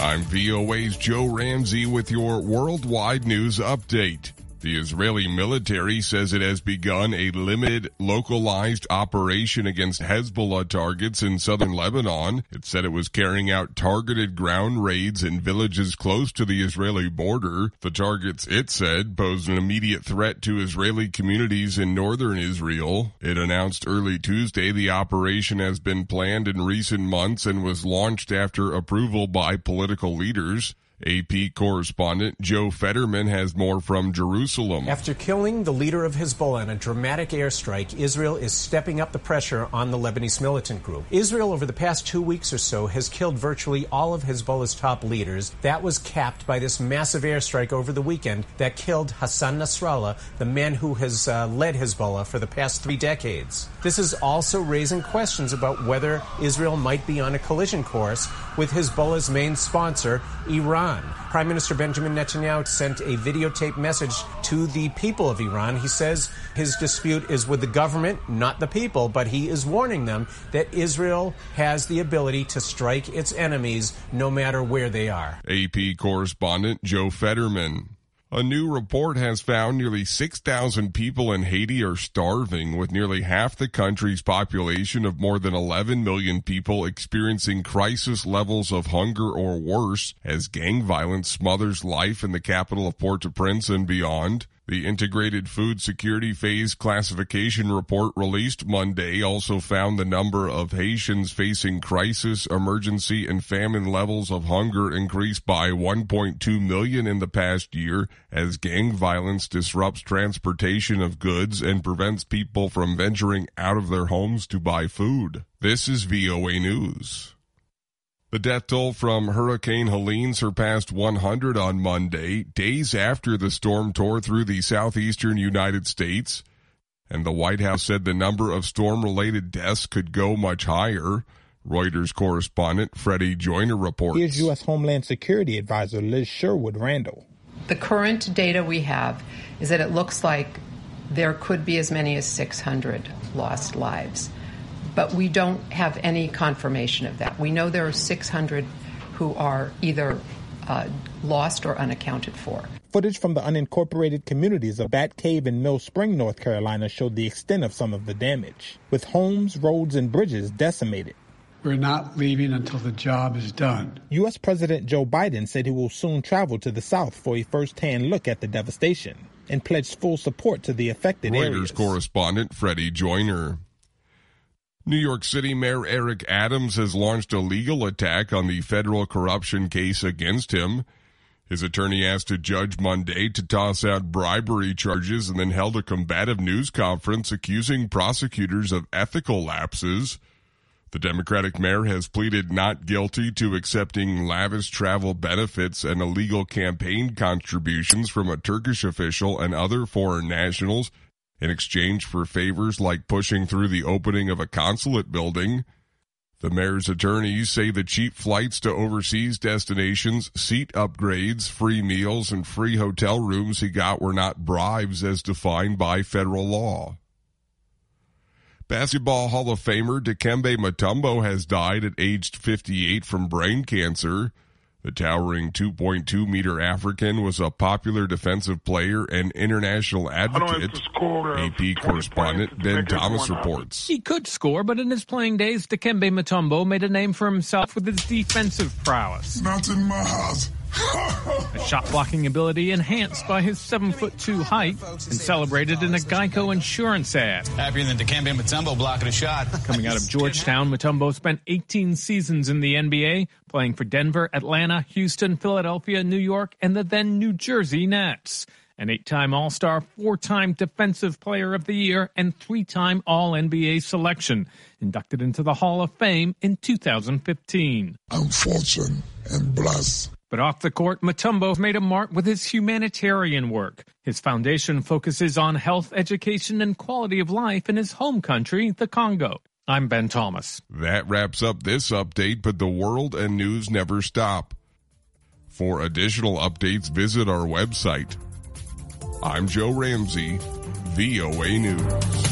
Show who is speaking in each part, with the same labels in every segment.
Speaker 1: I'm VOA's Joe Ramsey with your worldwide news update. The Israeli military says it has begun a limited, localized operation against Hezbollah targets in southern Lebanon. It said it was carrying out targeted ground raids in villages close to the Israeli border. The targets, it said, pose an immediate threat to Israeli communities in northern Israel. It announced early Tuesday the operation has been planned in recent months and was launched after approval by political leaders. AP correspondent Joe Fetterman has more from Jerusalem.
Speaker 2: After killing the leader of Hezbollah in a dramatic airstrike, Israel is stepping up the pressure on the Lebanese militant group. Israel, over the past 2 weeks or so, has killed virtually all of Hezbollah's top leaders. That was capped by this massive airstrike over the weekend that killed Hassan Nasrallah, the man who has led Hezbollah for the past 3 decades. This is also raising questions about whether Israel might be on a collision course with Hezbollah's main sponsor, Iran. Prime Minister Benjamin Netanyahu sent a videotape message to the people of Iran. He says his dispute is with the government, not the people, but he is warning them that Israel has the ability to strike its enemies no matter where they are.
Speaker 1: AP correspondent Joe Fetterman. A new report has found nearly 6,000 people in Haiti are starving, with nearly half the country's population of more than 11 million people experiencing crisis levels of hunger or worse as gang violence smothers life in the capital of Port-au-Prince and beyond. The Integrated Food Security Phase Classification Report released Monday also found the number of Haitians facing crisis, emergency, and famine levels of hunger increased by 1.2 million in the past year as gang violence disrupts transportation of goods and prevents people from venturing out of their homes to buy food. This is VOA News. The death toll from Hurricane Helene surpassed 100 on Monday, days after the storm tore through the southeastern United States, and the White House said the number of storm-related deaths could go much higher. Reuters correspondent Freddie Joyner reports.
Speaker 3: Here's U.S. Homeland Security Advisor Liz Sherwood Randall.
Speaker 4: The current data we have is that it looks like there could be as many as 600 lost lives. But we don't have any confirmation of that. We know there are 600 who are either lost or unaccounted for.
Speaker 3: Footage from the unincorporated communities of Bat Cave and Mill Spring, North Carolina, showed the extent of some of the damage, with homes, roads, and bridges decimated.
Speaker 5: We're not leaving until the job is done.
Speaker 3: U.S. President Joe Biden said he will soon travel to the South for a first-hand look at the devastation and pledged full support to the affected areas.
Speaker 1: Reuters correspondent Freddie Joyner. New York City Mayor Eric Adams has launched a legal attack on the federal corruption case against him. His attorney asked a judge Monday to toss out bribery charges and then held a combative news conference accusing prosecutors of ethical lapses. The Democratic mayor has pleaded not guilty to accepting lavish travel benefits and illegal campaign contributions from a Turkish official and other foreign nationals in exchange for favors like pushing through the opening of a consulate building. The mayor's attorneys say the cheap flights to overseas destinations, seat upgrades, free meals, and free hotel rooms he got were not bribes as defined by federal law. Basketball Hall of Famer Dikembe Mutombo has died at age 58 from brain cancer. The towering 2.2-meter African was a popular defensive player and international advocate. AP correspondent Ben Thomas reports.
Speaker 6: He could score, but in his playing days, Dikembe Mutombo made a name for himself with his defensive prowess.
Speaker 7: Not in my house.
Speaker 6: A shot-blocking ability enhanced by his 7'2" height and celebrated in a Geico insurance ad.
Speaker 8: Happier than Dikembe Mutombo blocking a shot.
Speaker 6: Coming out of Georgetown, Mutombo spent 18 seasons in the NBA, playing for Denver, Atlanta, Houston, Philadelphia, New York, and the then New Jersey Nets. An 8-time All-Star, 4-time Defensive Player of the Year, and 3-time All-NBA selection. Inducted into the Hall of Fame in 2015.
Speaker 7: I'm fortunate and blessed.
Speaker 6: But off the court, Mutombo made a mark with his humanitarian work. His foundation focuses on health, education, and quality of life in his home country, the Congo. I'm Ben Thomas.
Speaker 1: That wraps up this update, but the world and news never stop. For additional updates, visit our website. I'm Joe Ramsey, VOA News.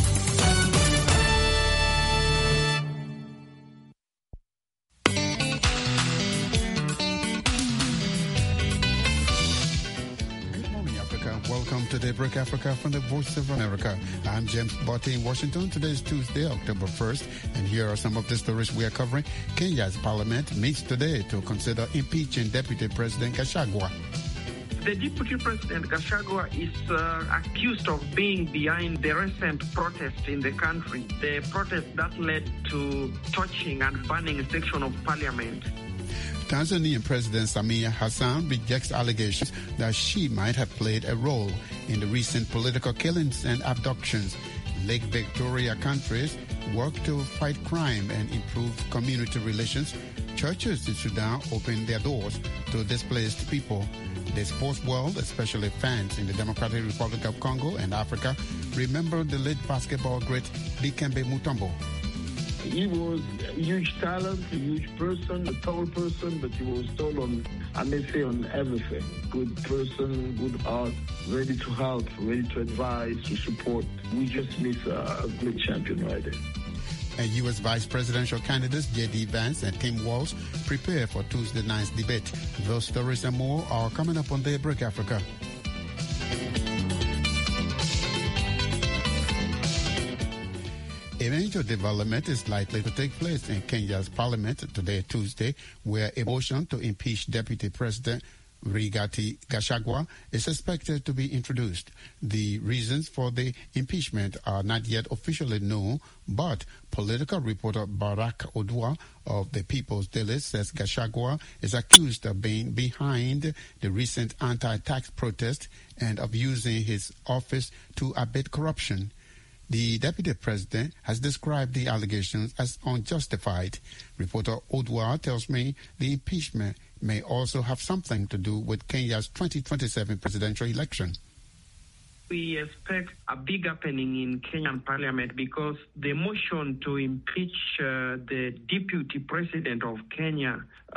Speaker 9: to Daybreak Africa from the Voice of America. I'm James Botte in Washington. Today is Tuesday, October 1st, and here are some of the stories we are covering. Kenya's parliament meets today to consider impeaching Deputy President Gachagua.
Speaker 10: The Deputy President Gachagua is accused of being behind the recent protest in the country, the protest that led to torching and banning a section of parliament.
Speaker 9: Tanzanian President Samia Hassan rejects allegations that she might have played a role in the recent political killings and abductions. Lake Victoria countries work to fight crime and improve community relations. Churches in Sudan open their doors to displaced people. The sports world, especially fans in the Democratic Republic of Congo and Africa, remember the late basketball great Dikembe Mutombo.
Speaker 11: He was a huge talent, a huge person, a tall person, but he was tall on, I may say, on everything. Good person, good heart, ready to help, ready to advise, to support. We just miss a great champion right there.
Speaker 9: And U.S. Vice Presidential candidates J.D. Vance and Tim Walz prepare for Tuesday night's debate. Those stories and more are coming up on Daybreak Africa. A major development is likely to take place in Kenya's parliament today, Tuesday, where a motion to impeach Deputy President Rigathi Gachagua is expected to be introduced. The reasons for the impeachment are not yet officially known, but political reporter Barack Odua of the People's Daily says Gachagua is accused of being behind the recent anti-tax protest and of using his office to abet corruption. The deputy president has described the allegations as unjustified. Reporter Odua tells me the impeachment may also have something to do with Kenya's 2027 presidential election.
Speaker 10: We expect a big happening in Kenyan parliament because the motion to impeach the deputy president of Kenya,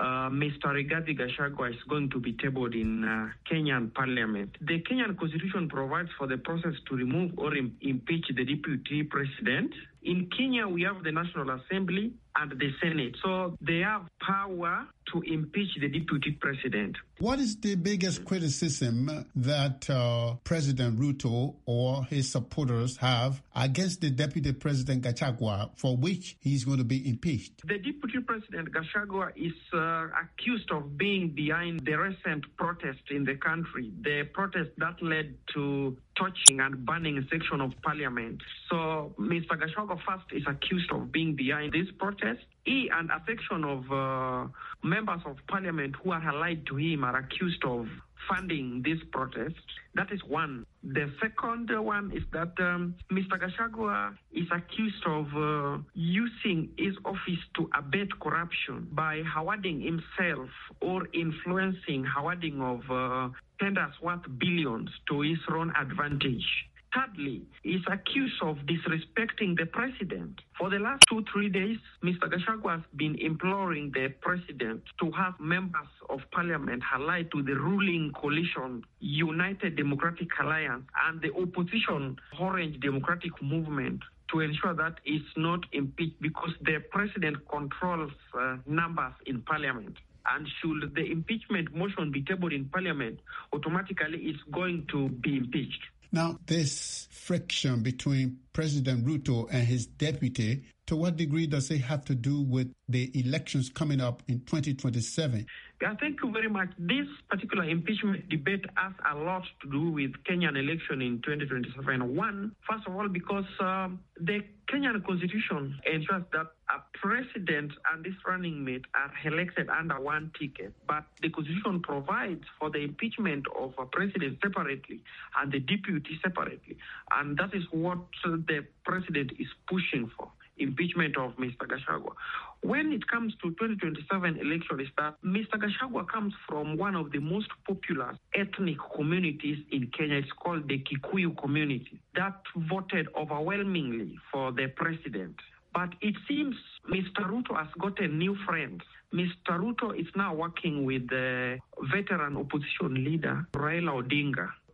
Speaker 10: Mr. Rigathi Gachagua, is going to be tabled in Kenyan parliament. The Kenyan constitution provides for the process to remove or impeach the deputy president. In Kenya, we have the National Assembly and the Senate. So they have power to impeach the deputy president.
Speaker 9: What is the biggest criticism that President Ruto or his supporters have against the Deputy President Gachagua, for which he's going to be impeached?
Speaker 10: The Deputy President Gachagua is accused of being behind the recent protest in the country, the protest that led to torching and banning a section of parliament. So Mr. Gachagua first is accused of being behind this protest. He and a section of members of parliament who are allied to him are accused of funding this protest. That is one. The second one is that Mr. Gachagua is accused of using his office to abet corruption by awarding himself or influencing awarding of tenders worth billions to his own advantage. Thirdly, he is accused of disrespecting the president. For the last 2-3 days, Mr. Gachagua has been imploring the president to have members of parliament allied to the ruling coalition, United Democratic Alliance, and the opposition, Orange Democratic Movement, to ensure that it's not impeached because the president controls numbers in parliament. And should the impeachment motion be tabled in parliament, automatically it's going to be impeached.
Speaker 9: Now, this friction between President Ruto and his deputy, to what degree does it have to do with the elections coming up in 2027?
Speaker 10: Thank you very much. This particular impeachment debate has a lot to do with Kenyan election in 2027. One, first of all, because the Kenyan constitution ensures that a president and his running mate are elected under one ticket, but the constitution provides for the impeachment of a president separately and the deputy separately. And that is what the president is pushing for. Impeachment of Mr. Gachagua. When it comes to 2027 election, is that Mr. Gachagua comes from one of the most popular ethnic communities in Kenya. It's called the Kikuyu community that voted overwhelmingly for the president. But it seems Mr. Ruto has gotten new friends. Mr. Ruto is now working with the veteran opposition leader, Raila Odinga.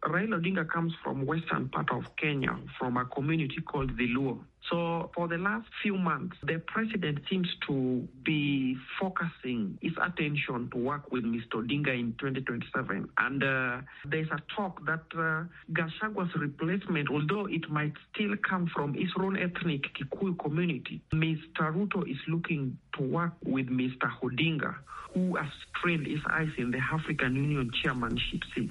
Speaker 10: Raila Odinga comes from western part of Kenya, from a community called the Luo. So for the last few months, the president seems to be focusing his attention to work with Mr. Odinga in 2027. And there's a talk that Gashagua's replacement, although it might still come from his own ethnic Kikuyu community, Mr. Ruto is looking to work with Mr. Odinga, who has trained his eyes in the African Union chairmanship seat.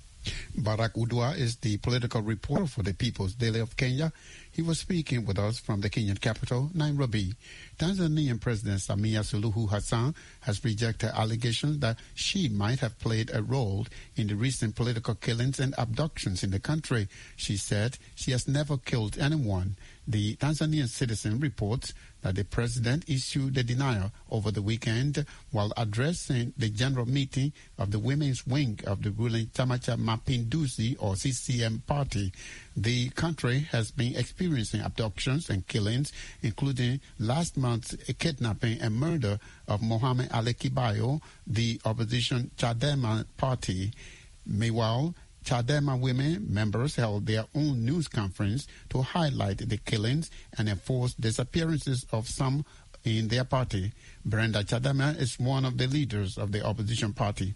Speaker 9: Barack Udwa is the political reporter for the People's Daily of Kenya. He was speaking with us from the Kenyan capital, Nairobi. Tanzanian President Samia Suluhu Hassan has rejected allegations that she might have played a role in the recent political killings and abductions in the country. She said she has never killed anyone. The Tanzanian Citizen reports that the president issued a denial over the weekend while addressing the general meeting of the women's wing of the ruling Chama cha Mapinduzi or CCM party. The country has been experiencing abductions and killings, including last month's kidnapping and murder of Mohamed Ali Kibayo, the opposition Chadema party. Meanwhile, Chadema women members held their own news conference to highlight the killings and enforced disappearances of some in their party. Brenda Chadema is one of the leaders of the opposition party.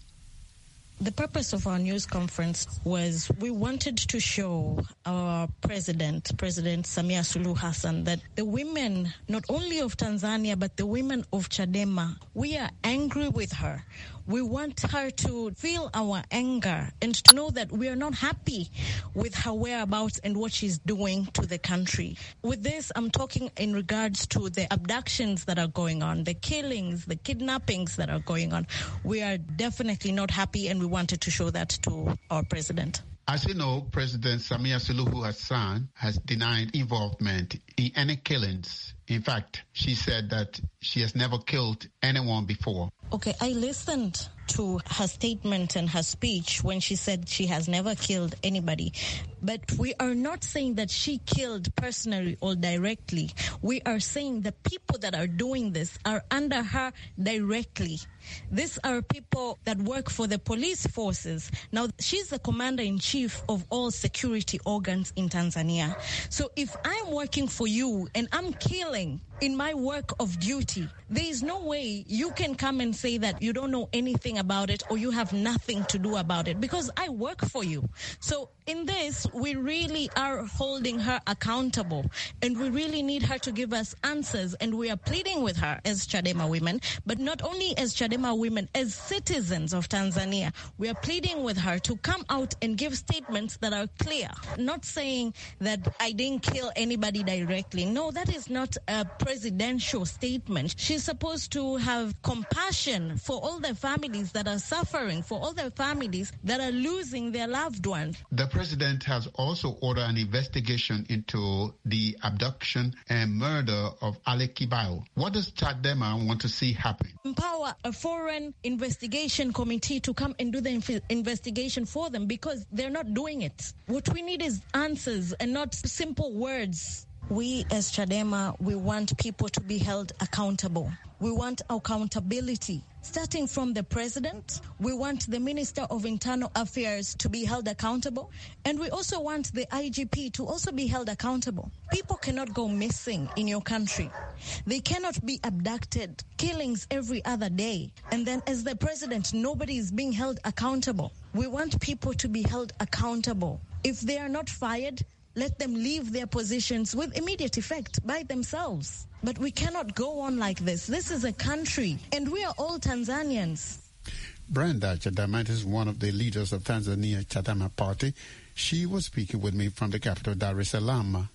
Speaker 12: The purpose of our news conference was we wanted to show our President Samia Suluhu Hassan, that the women, not only of Tanzania, but the women of Chadema, we are angry with her. We want her to feel our anger and to know that we are not happy with her whereabouts and what she's doing to the country. With this, I'm talking in regards to the abductions that are going on, the killings, the kidnappings that are going on. We are definitely not happy, and we wanted to show that to our president.
Speaker 9: As you know, President Samia Suluhu Hassan has denied involvement in any killings. In fact, she said that she has never killed anyone before.
Speaker 12: Okay, I listened to her statement and her speech when she said she has never killed anybody. But we are not saying that she killed personally or directly. We are saying the people that are doing this are under her directly. These are people that work for the police forces. Now, she's the commander-in-chief of all security organs in Tanzania. So if I'm working for you and I'm killing in my work of duty, there is no way you can come and say that you don't know anything about it or you have nothing to do about it, because I work for you. So in this, we really are holding her accountable, and we really need her to give us answers, and we are pleading with her as Chadema women, but not only as Chadema women, as citizens of Tanzania. We are pleading with her to come out and give statements that are clear, not saying that I didn't kill anybody directly. No, that is not a presidential statement. She's supposed to have compassion for all the families that are suffering, for all the families that are losing their loved ones.
Speaker 9: The president has also ordered an investigation into the abduction and murder of Ali Kibayo. What does Chadema want to see happen?
Speaker 12: Empower a foreign investigation committee to come and do the investigation for them, because they're not doing it. What we need is answers and not simple words. We as Chadema, we want people to be held accountable. We want accountability. Starting from the president, we want the Minister of Internal Affairs to be held accountable. And we also want the IGP to also be held accountable. People cannot go missing in your country. They cannot be abducted, killings every other day. And then as the president, nobody is being held accountable. We want people to be held accountable. If they are not fired, let them leave their positions with immediate effect by themselves. But we cannot go on like this. This is a country, and we are all Tanzanians.
Speaker 9: Brenda Chadema is one of the leaders of Tanzania Chadema Party. She was speaking with me from the capital, Dar es Salaam.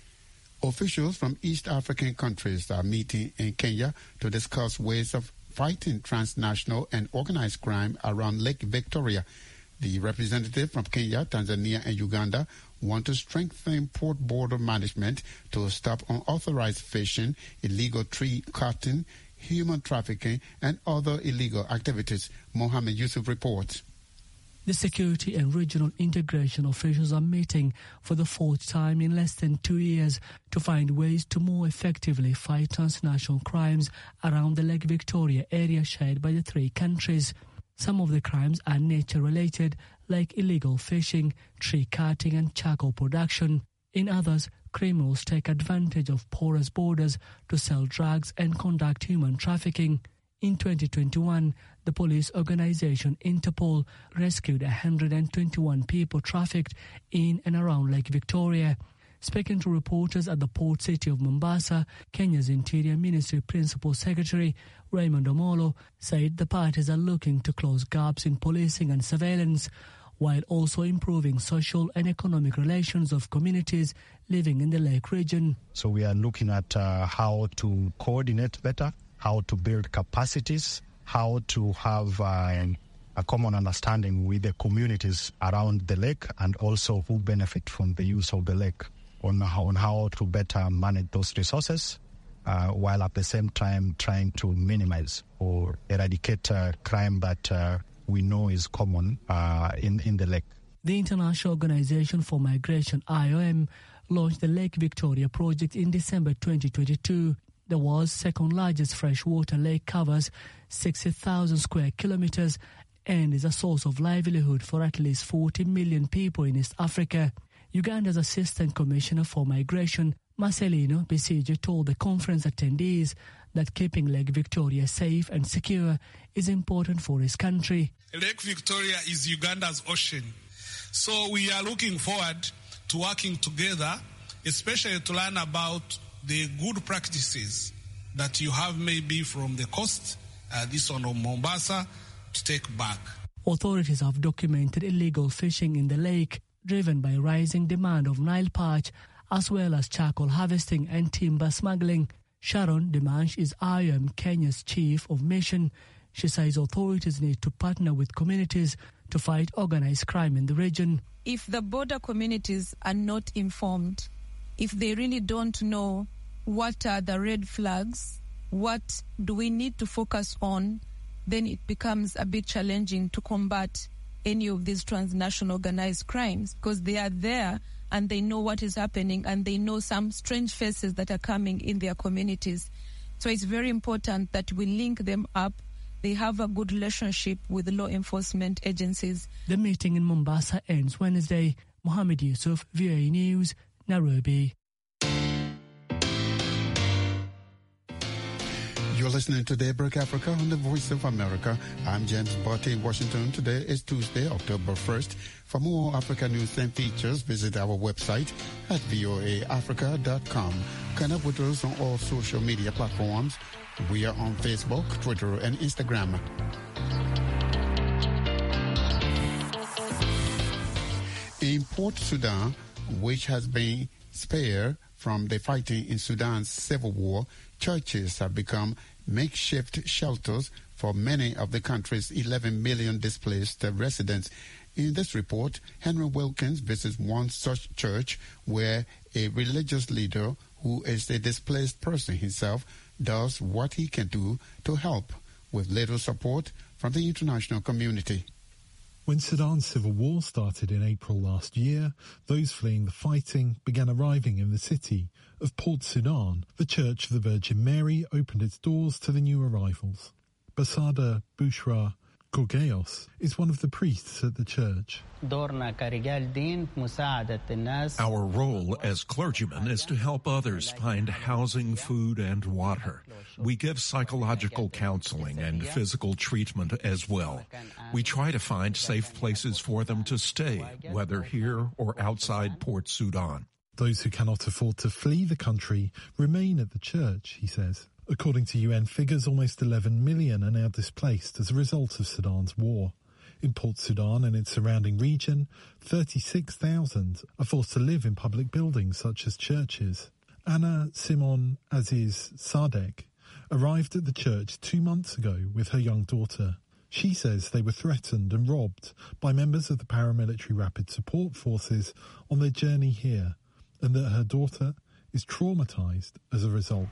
Speaker 9: Officials from East African countries are meeting in Kenya to discuss ways of fighting transnational and organized crime around Lake Victoria. The representative from Kenya, Tanzania, and Uganda want to strengthen port border management to stop unauthorized fishing, illegal tree cutting, human trafficking, and other illegal activities. Mohammed Yusuf reports.
Speaker 13: The security and regional integration officials are meeting for the fourth time in less than 2 years to find ways to more effectively fight transnational crimes around the Lake Victoria area shared by the three countries. Some of the crimes are nature-related, like illegal fishing, tree cutting and charcoal production. In others, criminals take advantage of porous borders to sell drugs and conduct human trafficking. In 2021, the police organization Interpol rescued 121 people trafficked in and around Lake Victoria. Speaking to reporters at the port city of Mombasa, Kenya's Interior Ministry Principal Secretary Raymond Omolo said the parties are looking to close gaps in policing and surveillance, while also improving social and economic relations of communities living in the lake region.
Speaker 14: So we are looking at how to coordinate better, how to build capacities, how to have a common understanding with the communities around the lake and also who benefit from the use of the lake, on how to better manage those resources, while at the same time trying to minimize or eradicate crime that we know is common in the lake.
Speaker 13: The International Organization for Migration, IOM, launched the Lake Victoria project in December 2022. The world's second largest freshwater lake covers 60,000 square kilometers and is a source of livelihood for at least 40 million people in East Africa. Uganda's Assistant Commissioner for Migration, Marcelino Bisije, told the conference attendees that keeping Lake Victoria safe and secure is important for his country.
Speaker 15: Lake Victoria is Uganda's ocean. So we are looking forward to working together, especially to learn about the good practices that you have maybe from the coast, this one of Mombasa, to take back.
Speaker 13: Authorities have documented illegal fishing in the lake, driven by rising demand of Nile perch, as well as charcoal harvesting and timber smuggling. Sharon Dimanche is IOM Kenya's Chief of Mission. She says authorities need to partner with communities to fight organized crime in the region.
Speaker 16: If the border communities are not informed, if they really don't know what are the red flags, what do we need to focus on, then it becomes a bit challenging to combat any of these transnational organized crimes, because they are there and they know what is happening and they know some strange faces that are coming in their communities. So it's very important that we link them up. They have a good relationship with law enforcement agencies.
Speaker 13: The meeting in Mombasa ends Wednesday. Mohammed Yusuf, VOA News, Nairobi.
Speaker 9: You're listening to Daybreak Africa on the Voice of America. I'm James Barty in Washington. Today is Tuesday, October 1st. For more Africa news and features, visit our website at voaafrica.com. Connect with us on all social media platforms. We are on Facebook, Twitter, and Instagram. In Port Sudan, which has been spared from the fighting in Sudan's civil war, churches have become makeshift shelters for many of the country's 11 million displaced residents. In this report, Henry Wilkins visits one such church where a religious leader who is a displaced person himself does what he can do to help, with little support from the international community.
Speaker 17: When Sudan's civil war started in April last year, those fleeing the fighting began arriving in the city of Port Sudan. The Church of the Virgin Mary opened its doors to the new arrivals. Basada Bushra Gorgeos is one of the priests at the church.
Speaker 18: Our role as clergymen is to help others find housing, food, and water. We give psychological counseling and physical treatment as well. We try to find safe places for them to stay, whether here or outside Port Sudan.
Speaker 17: Those who cannot afford to flee the country remain at the church, he says. According to UN figures, almost 11 million are now displaced as a result of Sudan's war. In Port Sudan and its surrounding region, 36,000 are forced to live in public buildings such as churches. Anna Simon Aziz Sadek arrived at the church 2 months ago with her young daughter. She says they were threatened and robbed by members of the paramilitary rapid support forces on their journey here, and that her daughter is traumatized as a result.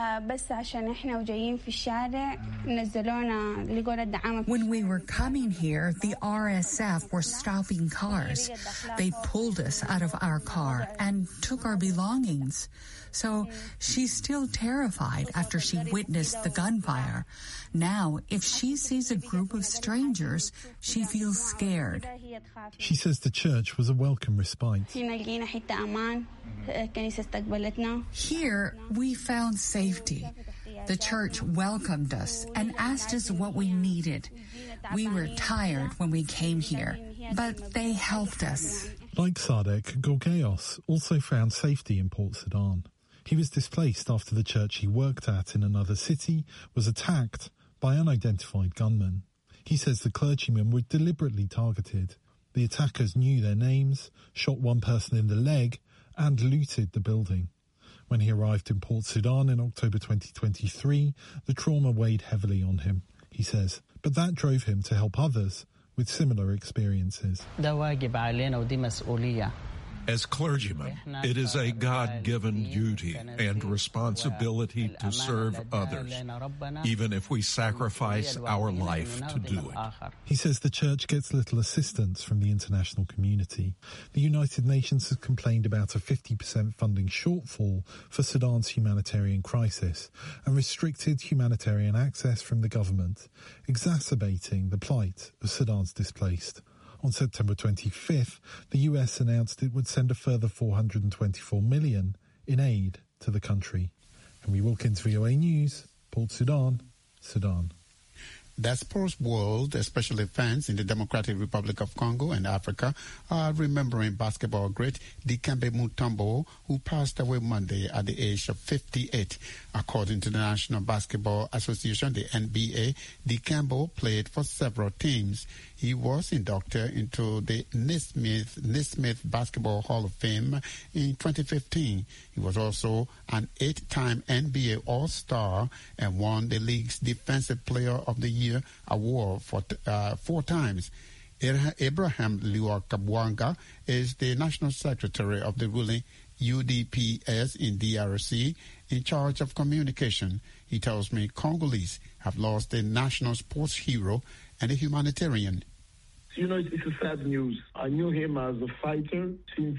Speaker 19: When we were coming here, the RSF were stopping cars. They pulled us out of our car and took our belongings. So she's still terrified after she witnessed the gunfire. Now, if she sees a group of strangers, she feels scared.
Speaker 17: She says the church was a welcome respite.
Speaker 19: Here, we found safety. The church welcomed us and asked us what we needed. We were tired when we came here, but they helped us.
Speaker 17: Like Sadek, Gorgeos also found safety in Port Sudan. He was displaced after the church he worked at in another city was attacked by unidentified gunmen. He says the clergymen were deliberately targeted. The attackers knew their names, shot one person in the leg, and looted the building. When he arrived in Port Sudan in October 2023, the trauma weighed heavily on him, he says. But that drove him to help others with similar experiences.
Speaker 18: As clergymen, it is a God-given duty and responsibility to serve others, even if we sacrifice our life to do it.
Speaker 17: He says the church gets little assistance from the international community. The United Nations has complained about a 50% funding shortfall for Sudan's humanitarian crisis and restricted humanitarian access from the government, exacerbating the plight of Sudan's displaced. On September 25th, the US announced it would send a further $424 million in aid to the country. Henry Wilkins, VOA News, Port Sudan, Sudan.
Speaker 9: The sports world, especially fans in the Democratic Republic of Congo and Africa, are remembering basketball great Dikembe Mutombo, who passed away Monday at the age of 58. According to the National Basketball Association, the NBA, Dikembe played for several teams. He was inducted into the Naismith Basketball Hall of Fame in 2015. He was also an 8-time NBA All-Star and won the league's Defensive Player of the Year award for 4 times. Abraham Luakabwanga is the National Secretary of the ruling UDPS in DRC in charge of communication. He tells me Congolese have lost a national sports hero and a humanitarian.
Speaker 11: You know, it's a sad news. I knew him as a fighter since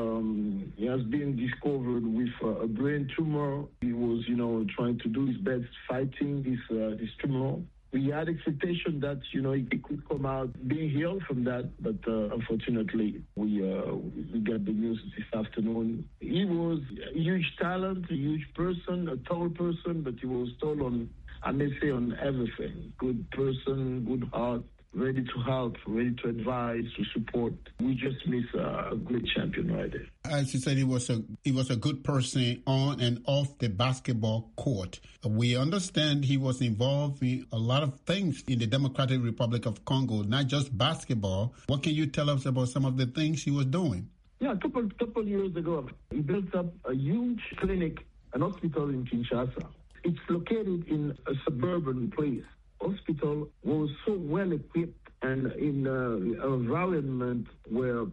Speaker 11: he has been discovered with a brain tumor. He was, trying to do his best fighting this tumor. We had expectation that, he could come out being healed from that, but unfortunately, we got the news this afternoon. He was a huge talent, a huge person, a tall person, but he was tall on everything. Good person, good heart. Ready to help, ready to advise, to support. We just miss a great champion right there.
Speaker 9: As you said, he was a good person on and off the basketball court. We understand he was involved in a lot of things in the Democratic Republic of Congo, not just basketball. What can you tell us about some of the things he was doing?
Speaker 11: Yeah, a couple years ago, he built up a huge clinic, an hospital in Kinshasa. It's located in a suburban place. Hospital was so well equipped and in an environment where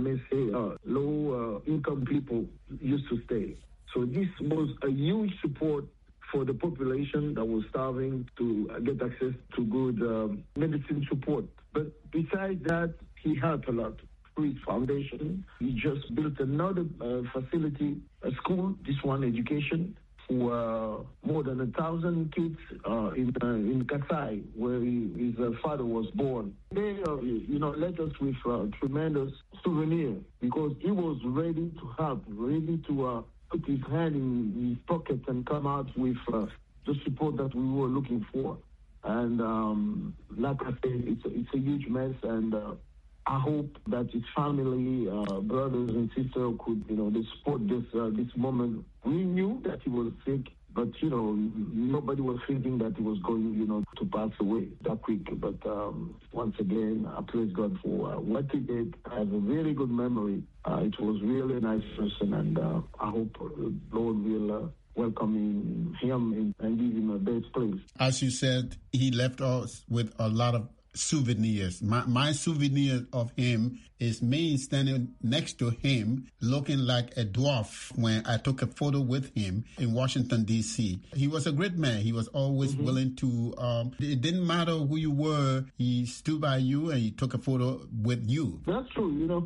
Speaker 11: low income people used to stay. So this was a huge support for the population that was starving to get access to good medicine support. But besides that, he helped a lot. Through his foundation, he just built another facility, a school, this one education, for more than 1,000 kids in Kasai, where his father was born. They, left us with a tremendous souvenir because he was ready to help, ready to put his hand in his pocket and come out with the support that we were looking for. And like I said, it's a huge mess, and I hope that his family, brothers and sisters could, they support this moment. We knew that he was sick, but, nobody was thinking that he was going, to pass away that quick. But once again, I praise God for what he did. I have a very good memory. It was really a nice person, and I hope the Lord will welcome him and give him a best place.
Speaker 9: As you said, he left us with a lot of souvenirs. My souvenir of him is me standing next to him looking like a dwarf when I took a photo with him in Washington, D.C. He was a great man. He was always willing to, it didn't matter who you were, he stood by you and he took a photo with you.
Speaker 11: That's true.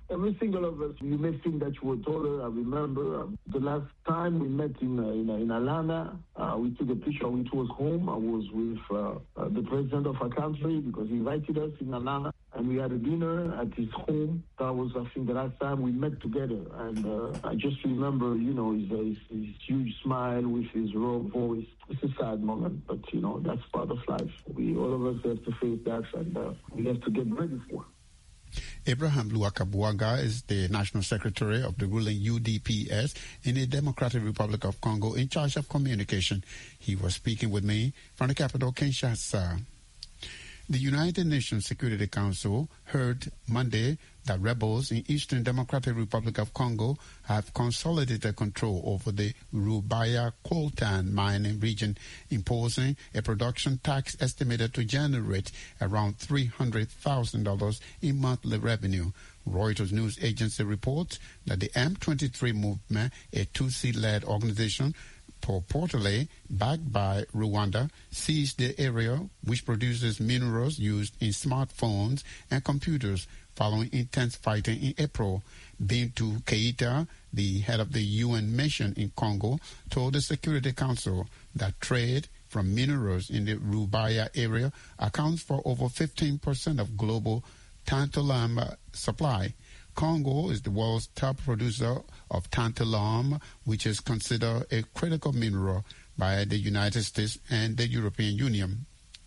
Speaker 11: Every single of us, you may think that you were taller. I remember the last time we met in Atlanta, we took a picture. It was home. I was with the president of our country because he invited us in Atlanta, and we had a dinner at his home. That was, I think, the last time we met together. And I just remember, his huge smile with his raw voice. It's a sad moment, but, that's part of life. All of us have to face that, and we have to get ready for it.
Speaker 9: Abraham Luakabuaga is the National Secretary of the ruling UDPS in the Democratic Republic of Congo in charge of communication. He was speaking with me from the capital, Kinshasa. The United Nations Security Council heard Monday that rebels in Eastern Democratic Republic of Congo have consolidated control over the Rubaya coltan mining region, imposing a production tax estimated to generate around $300,000 in monthly revenue. Reuters news agency reports that the M23 movement, a Tutsi-led organization purportedly backed by Rwanda, seized the area which produces minerals used in smartphones and computers following intense fighting in April. Bintu Keita, the head of the UN mission in Congo, told the Security Council that trade from minerals in the Rubaya area accounts for over 15% of global tantalum supply. Congo is the world's top producer of tantalum, which is considered a critical mineral by the United States and the European Union.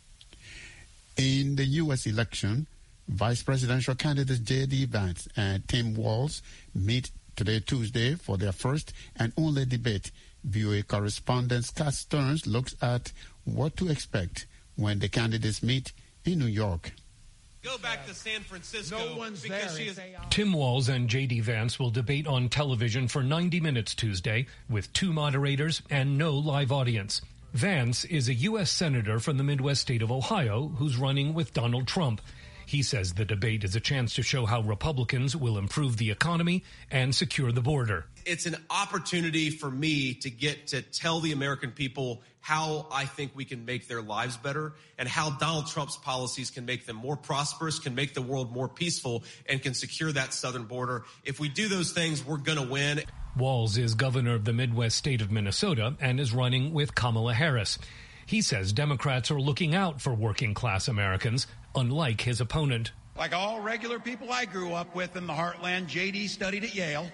Speaker 9: In the U.S. election, Vice Presidential candidates J.D. Vance and Tim Walz meet today, Tuesday, for their first and only debate. VOA correspondent Scott Stearns looks at what to expect when the candidates meet in New York.
Speaker 20: Go back to San Francisco. No one's
Speaker 21: there. Tim Walz and J.D. Vance will debate on television for 90 minutes Tuesday with 2 moderators and no live audience. Vance is a U.S. Senator from the Midwest state of Ohio who's running with Donald Trump. He says the debate is a chance to show how Republicans will improve the economy and secure the border.
Speaker 20: It's an opportunity for me to get to tell the American people how I think we can make their lives better and how Donald Trump's policies can make them more prosperous, can make the world more peaceful, and can secure that southern border. If we do those things, we're going to win.
Speaker 21: Walz is governor of the Midwest state of Minnesota and is running with Kamala Harris. He says Democrats are looking out for working-class Americans, unlike his opponent.
Speaker 22: Like all regular people I grew up with in the heartland, J.D. studied at Yale,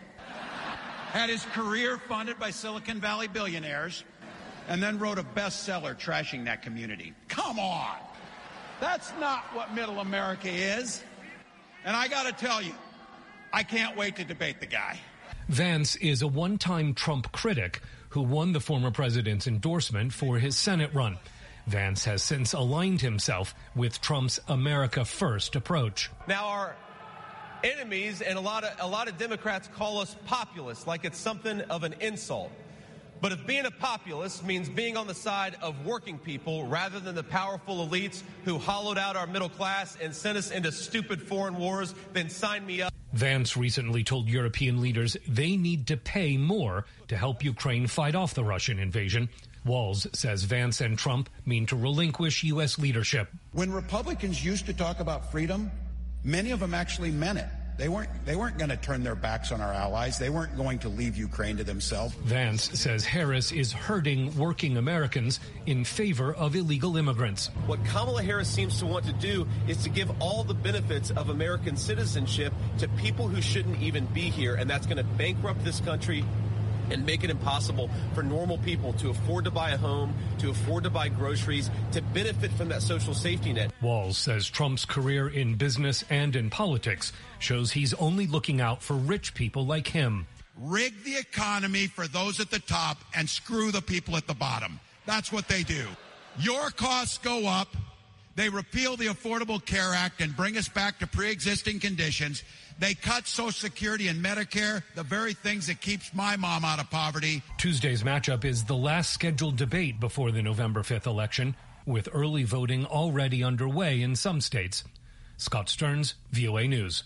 Speaker 22: had his career funded by Silicon Valley billionaires, and then wrote a bestseller trashing that community. Come on! That's not what middle America is. And I gotta tell you, I can't wait to debate the guy.
Speaker 21: Vance is a one-time Trump critic who won the former president's endorsement for his Senate run. Vance has since aligned himself with Trump's America First approach.
Speaker 20: Now, our enemies and a lot of Democrats call us populists, like it's something of an insult. But if being a populist means being on the side of working people rather than the powerful elites who hollowed out our middle class and sent us into stupid foreign wars, then sign me up.
Speaker 21: Vance recently told European leaders they need to pay more to help Ukraine fight off the Russian invasion. Walz says Vance and Trump mean to relinquish U.S. leadership.
Speaker 22: When Republicans used to talk about freedom, many of them actually meant it. They weren't going to turn their backs on our allies. They weren't going to leave Ukraine to themselves.
Speaker 21: Vance says Harris is hurting working Americans in favor of illegal immigrants.
Speaker 20: What Kamala Harris seems to want to do is to give all the benefits of American citizenship to people who shouldn't even be here, and that's going to bankrupt this country and make it impossible for normal people to afford to buy a home, to afford to buy groceries, to benefit from that social safety net.
Speaker 21: Walz says Trump's career in business and in politics shows he's only looking out for rich people like him.
Speaker 22: Rig the economy for those at the top and screw the people at the bottom. That's what they do. Your costs go up. They repeal the Affordable Care Act and bring us back to pre-existing conditions. They cut Social Security and Medicare, the very things that keeps my mom out of poverty.
Speaker 21: Tuesday's matchup is the last scheduled debate before the November 5th election, with early voting already underway in some states. Scott Stearns, VOA News.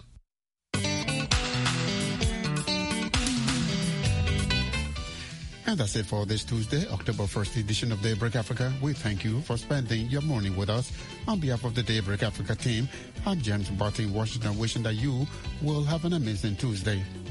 Speaker 9: And that's it for this Tuesday, October 1st edition of Daybreak Africa. We thank you for spending your morning with us. On behalf of the Daybreak Africa team, I'm James Barton in Washington, wishing that you will have an amazing Tuesday.